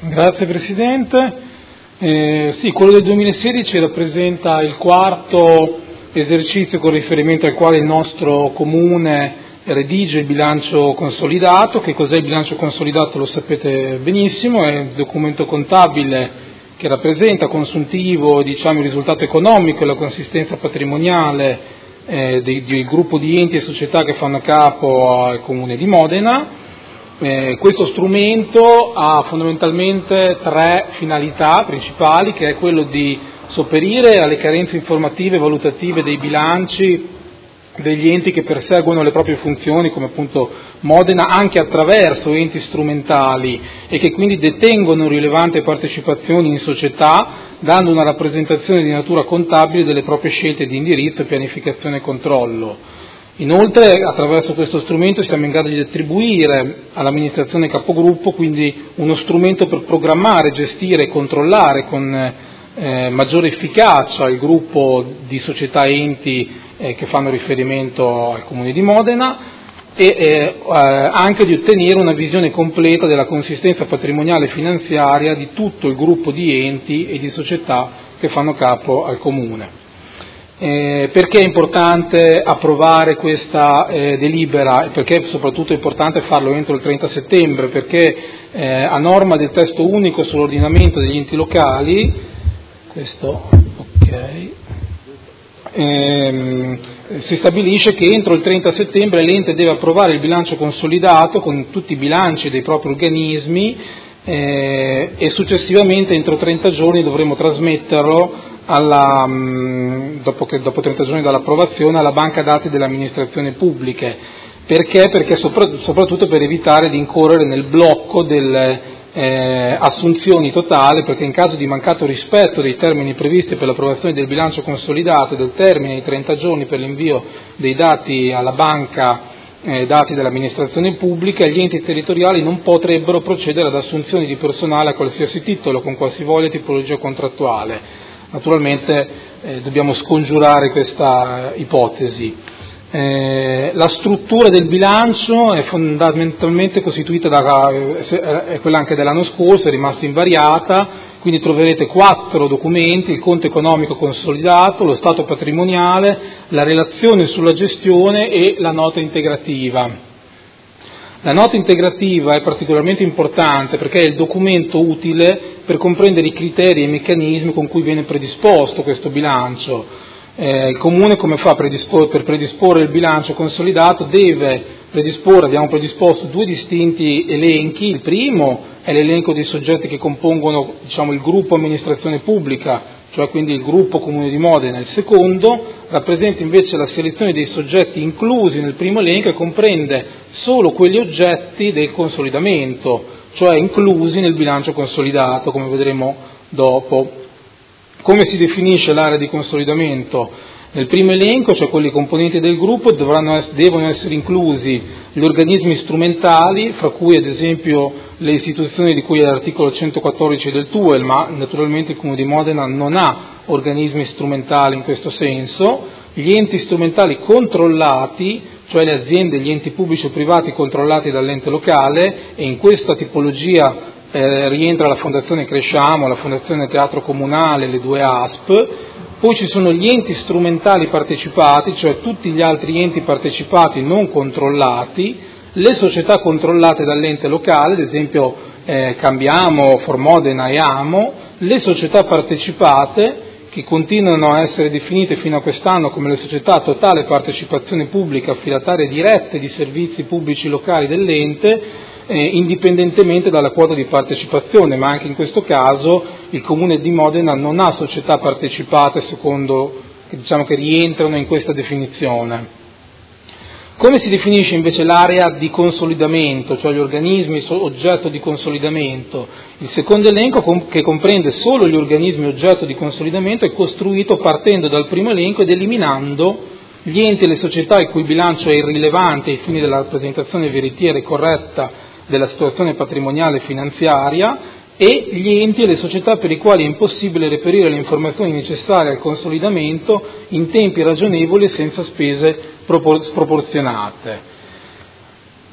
Grazie Presidente. Sì, quello del 2016 rappresenta il quarto esercizio con riferimento al quale il nostro Comune redige il bilancio consolidato. Che cos'è il bilancio consolidato lo sapete benissimo, è un documento contabile che rappresenta consuntivo il risultato economico e la consistenza patrimoniale del gruppo di enti e società che fanno capo al Comune di Modena. Questo strumento ha fondamentalmente tre finalità principali, che è quello di sopperire alle carenze informative e valutative dei bilanci degli enti che perseguono le proprie funzioni, come appunto Modena, anche attraverso enti strumentali e che quindi detengono rilevante partecipazioni in società, dando una rappresentazione di natura contabile delle proprie scelte di indirizzo, pianificazione e controllo. Inoltre, attraverso questo strumento siamo in grado di attribuire all'amministrazione capogruppo quindi uno strumento per programmare, gestire e controllare con maggiore efficacia il gruppo di società e enti che fanno riferimento al Comune di Modena e anche di ottenere una visione completa della consistenza patrimoniale e finanziaria di tutto il gruppo di enti e di società che fanno capo al Comune. Perché è importante approvare questa delibera e perché soprattutto è importante farlo entro il 30 settembre? Perché a norma del testo unico sull'ordinamento degli enti locali, si stabilisce che entro il 30 settembre l'ente deve approvare il bilancio consolidato con tutti i bilanci dei propri organismi e successivamente entro 30 giorni dovremo trasmetterlo dopo 30 giorni dall'approvazione alla banca dati delle amministrazioni pubbliche. Perché? Perché soprattutto per evitare di incorrere nel blocco delle assunzioni totali, perché in caso di mancato rispetto dei termini previsti per l'approvazione del bilancio consolidato e del termine di 30 giorni per l'invio dei dati alla banca dati dell'amministrazione pubblica, gli enti territoriali non potrebbero procedere ad assunzioni di personale a qualsiasi titolo, con qualsivoglia tipologia contrattuale. Naturalmente dobbiamo scongiurare questa ipotesi. La struttura del bilancio è fondamentalmente costituita è quella anche dell'anno scorso, è rimasta invariata, quindi troverete 4 documenti: il conto economico consolidato, lo stato patrimoniale, la relazione sulla gestione e la nota integrativa. La nota integrativa è particolarmente importante perché è il documento utile per comprendere i criteri e i meccanismi con cui viene predisposto questo bilancio. Il Comune come fa per predisporre il bilancio consolidato? Abbiamo predisposto 2 distinti elenchi. Il primo è l'elenco dei soggetti che compongono il gruppo amministrazione pubblica, cioè quindi il gruppo Comune di Modena. Il secondo rappresenta invece la selezione dei soggetti inclusi nel primo elenco e comprende solo quegli oggetti del consolidamento, cioè inclusi nel bilancio consolidato, come vedremo dopo. Come si definisce l'area di consolidamento? Nel primo elenco, cioè quelli componenti del gruppo, devono essere inclusi gli organismi strumentali, fra cui ad esempio le istituzioni di cui è l'articolo 114 del TUEL, ma naturalmente il Comune di Modena non ha organismi strumentali in questo senso, gli enti strumentali controllati, cioè le aziende, gli enti pubblici o privati controllati dall'ente locale, e in questa tipologia rientra la Fondazione Cresciamo, la Fondazione Teatro Comunale, le 2 ASP. Poi ci sono gli enti strumentali partecipati, cioè tutti gli altri enti partecipati non controllati, le società controllate dall'ente locale, ad esempio Cambiamo, Formodena e Amo, le società partecipate che continuano a essere definite fino a quest'anno come le società a totale partecipazione pubblica, affidatarie dirette di servizi pubblici locali dell'ente, indipendentemente dalla quota di partecipazione, ma anche in questo caso il Comune di Modena non ha società partecipate che rientrano in questa definizione. Come si definisce invece l'area di consolidamento, cioè gli organismi oggetto di consolidamento? Il secondo elenco, che comprende solo gli organismi oggetto di consolidamento, è costruito partendo dal primo elenco ed eliminando gli enti e le società il cui bilancio è irrilevante ai fini della rappresentazione veritiera e corretta della situazione patrimoniale e finanziaria, e gli enti e le società per i quali è impossibile reperire le informazioni necessarie al consolidamento in tempi ragionevoli e senza spese sproporzionate.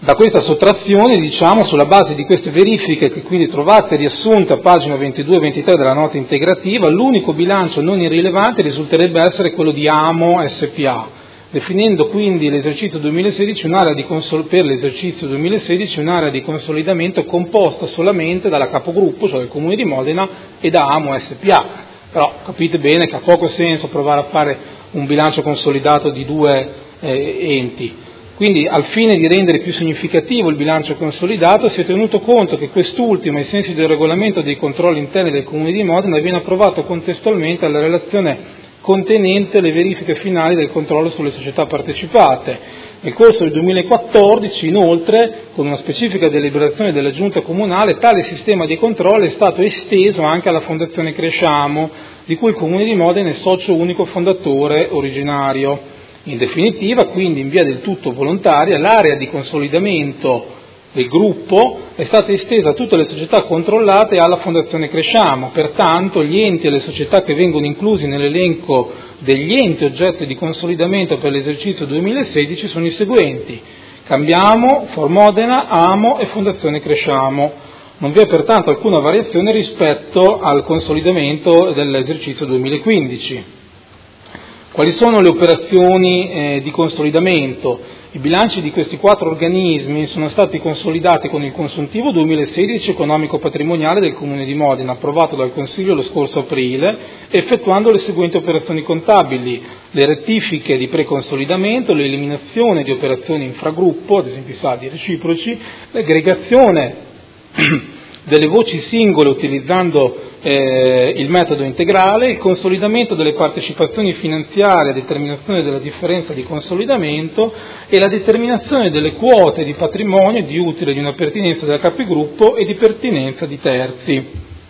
Da questa sottrazione, diciamo, sulla base di queste verifiche che quindi trovate riassunte a pagina 22 e 23 della nota integrativa, l'unico bilancio non irrilevante risulterebbe essere quello di Amo SPA, definendo quindi l'esercizio 2016 per l'esercizio 2016 un'area di consolidamento composta solamente dalla capogruppo, cioè del Comune di Modena, e da Amo SPA. Però capite bene che ha poco senso provare a fare un bilancio consolidato di due enti. Quindi, al fine di rendere più significativo il bilancio consolidato, si è tenuto conto che quest'ultimo, ai sensi del regolamento dei controlli interni del Comune di Modena, viene approvato contestualmente alla relazione contenente le verifiche finali del controllo sulle società partecipate. Nel corso del 2014, inoltre, con una specifica deliberazione della Giunta Comunale, tale sistema di controllo è stato esteso anche alla Fondazione Cresciamo, di cui il Comune di Modena è socio unico fondatore originario. In definitiva, quindi in via del tutto volontaria, l'area di consolidamento del gruppo è stata estesa a tutte le società controllate e alla Fondazione Cresciamo. Pertanto gli enti e le società che vengono inclusi nell'elenco degli enti oggetto di consolidamento per l'esercizio 2016 sono i seguenti: Cambiamo, For Modena, Amo e Fondazione Cresciamo. Non vi è pertanto alcuna variazione rispetto al consolidamento dell'esercizio 2015. Quali sono le operazioni di consolidamento? I bilanci di questi 4 organismi sono stati consolidati con il consuntivo 2016 economico-patrimoniale del Comune di Modena, approvato dal Consiglio lo scorso aprile, effettuando le seguenti operazioni contabili: le rettifiche di preconsolidamento, l'eliminazione di operazioni infragruppo, ad esempio i saldi reciproci, l'aggregazione delle voci singole utilizzando il metodo integrale, il consolidamento delle partecipazioni finanziarie a determinazione della differenza di consolidamento e la determinazione delle quote di patrimonio e di utile di una pertinenza della capigruppo e di pertinenza di terzi.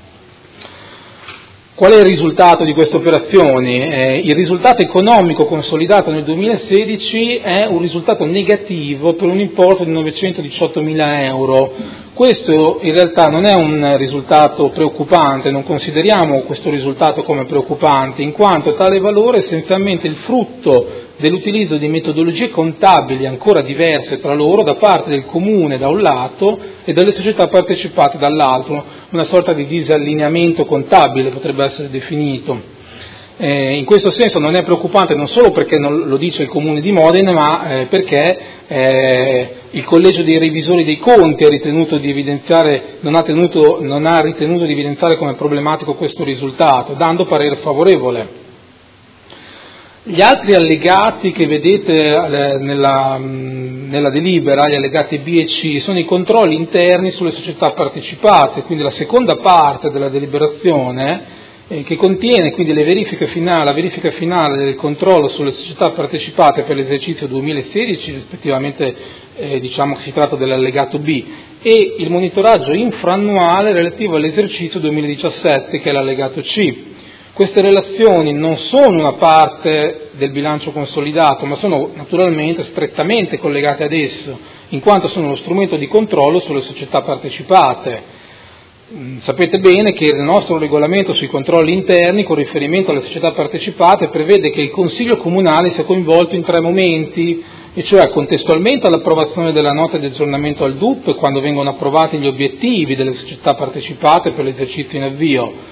Qual è il risultato di queste operazioni? Il risultato economico consolidato nel 2016 è un risultato negativo per un importo di 918.000 euro. Questo in realtà non è un risultato preoccupante, non consideriamo questo risultato come preoccupante, in quanto tale valore è essenzialmente il frutto dell'utilizzo di metodologie contabili ancora diverse tra loro da parte del Comune da un lato e delle società partecipate dall'altro, una sorta di disallineamento contabile potrebbe essere definito. In questo senso non è preoccupante non solo perché non lo dice il Comune di Modena, ma perché il Collegio dei Revisori dei Conti non ha ritenuto di evidenziare come problematico questo risultato, dando parere favorevole. Gli altri allegati che vedete nella delibera, gli allegati B e C, sono i controlli interni sulle società partecipate, quindi la seconda parte della deliberazione che contiene quindi la verifica finale del controllo sulle società partecipate per l'esercizio 2016, rispettivamente diciamo che si tratta dell'allegato B, e il monitoraggio infraannuale relativo all'esercizio 2017, che è l'allegato C. Queste relazioni non sono una parte del bilancio consolidato, ma sono naturalmente strettamente collegate ad esso, in quanto sono uno strumento di controllo sulle società partecipate. Sapete bene che il nostro regolamento sui controlli interni, con riferimento alle società partecipate, prevede che il Consiglio Comunale sia coinvolto in 3 momenti, e cioè contestualmente all'approvazione della nota di aggiornamento al DUP, quando vengono approvati gli obiettivi delle società partecipate per l'esercizio in avvio,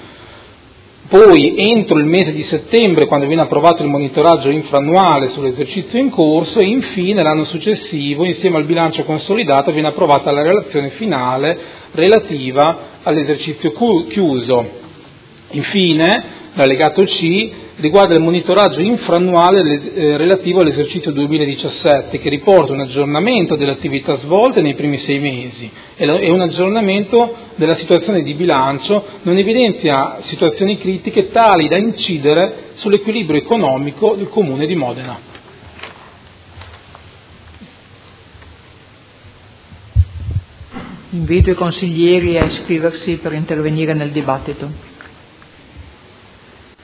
poi entro il mese di settembre, quando viene approvato il monitoraggio infraannuale sull'esercizio in corso, e infine l'anno successivo, insieme al bilancio consolidato, viene approvata la relazione finale relativa all'esercizio chiuso. Infine, l'allegato C riguarda il monitoraggio infraannuale relativo all'esercizio 2017, che riporta un aggiornamento delle attività svolte nei primi 6 mesi e un aggiornamento della situazione di bilancio, non evidenzia situazioni critiche tali da incidere sull'equilibrio economico del Comune di Modena. Invito i consiglieri a iscriversi per intervenire nel dibattito.